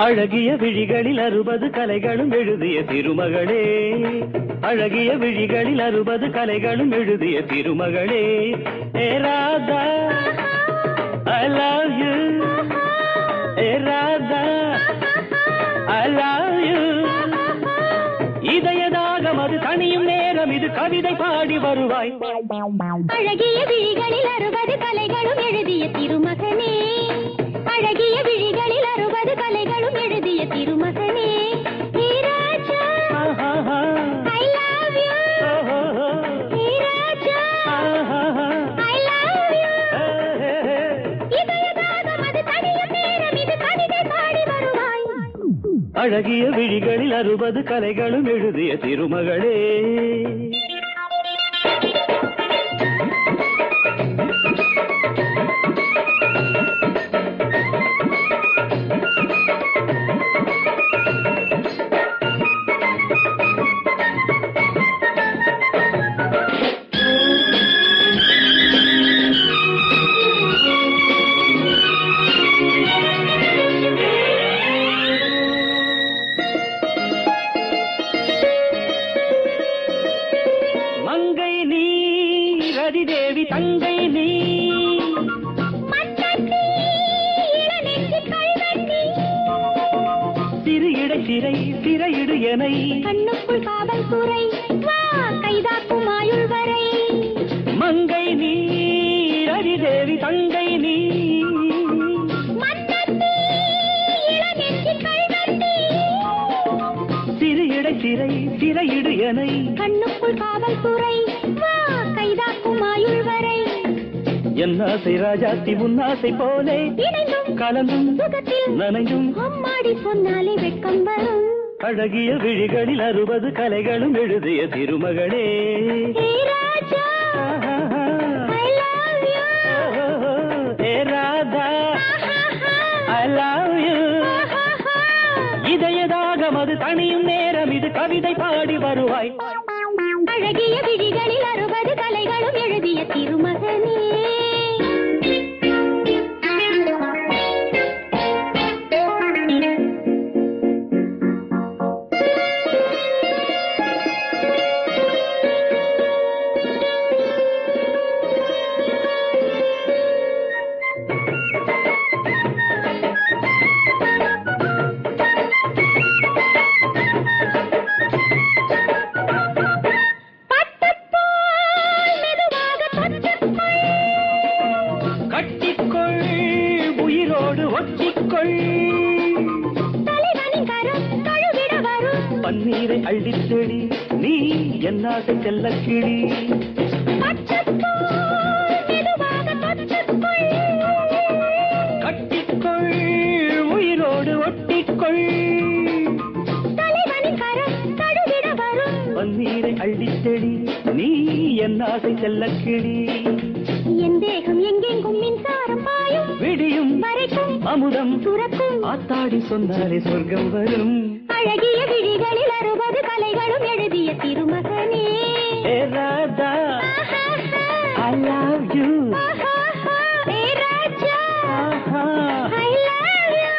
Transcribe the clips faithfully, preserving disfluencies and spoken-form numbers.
அழகிய விழிகளில் அறுபது கலைகளும் எழுதிய திருமகளே, அழகிய விழிகளில் அறுபது கலைகளும் எழுதிய திருமகளே. ஏ Radha I love you, A Radha I love you. இதயதாகம் அது தனியும் நேரம் இது கவிதை பாடி வருவாய். அழகிய விழிகளில் அறுபது கலைகளும் எழுதிய திருமகனே, அழகிய விழிகளில் அறுபது கலைகளும் எழுதிய திருமகனே. ஹே ராஜா I love you, hey Raja I love you. இதயதாகம் அது தனியும் நேரம் இது கவிதை பாடி வருவாய். அழகிய விழிகளில் அறுபது கலைகளும் எழுதிய திருமகளே. மங்கை நீ ரதிதேவி தங்கை நீ சிறு இடை சிறை சிறையிடு எனை கண்ணுக்குள் காவல் துறை கைதாக்கும் ஆயுள் வரை. மங்கை நீ ரதிதேவி தங்கை நீ சிறு இடை சிறை சிறையிடு எனை கண்ணுக்குள் காவல் துறை கைதாக்கும் ஆயுள் வரை. என் ஆசை ராஜாத்தி உன்னாசை போலே இணைந்தும் கலந்தும் சுகத்தில் நனைந்தும் அம்மாடி சொன்னாலே வெட்கம் வரும். அழகிய விழிகளில் அறுபது கலைகளும் எழுதிய திருமகளே. ஹே ராஜா I love you, A Radha I love you. இதயதாகம் அது தனியும் நேரம் இது கவிதை பாடி வருவாய். அழகிய விழிகளில் அறுபது கலைகளும் எழுதிய திருமகனே. கட்டிக்கொள் உயிரோடு ஒட்டிக்கொள் தலைவனின் கரம் தழுவிட வரும் பன்னீரை அள்ளித் தெளி நீ என்னாசை செல்ல கிளி. கட்டிக்கொள் உயிரோடு ஒட்டிக்கொள் தலைவனின் கரம் தழுவிட வரும் பன்னீரை அள்ளித் தெளி நீ என்னாசை செல்ல கிளி. என் தேகம் எங்கெங்கும் மின்சாரம் பாயும் விடியும் வரைக்கும் அமுதம் துறக்கும் ஆத்தாடி சொன்னாலே சொர்க்கம் வரும். அழகிய விழிகளில் அறுபது கலைகளும் எழுதிய திருமகனே. ஏ Radha I love you, hey Raja I love you.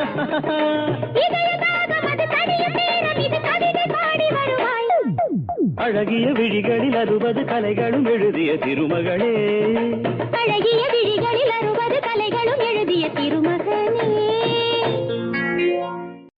இதயதாகம் அது தனியும் நேரம் இது கவிதை பாடி வருவாய். அழகிய விழிகளில் அறுபது கலைகளும் எழுதிய திருமகளே. அழகிய விழிகளில் அறுபது கலைகளும் எழுதிய திருமகனே.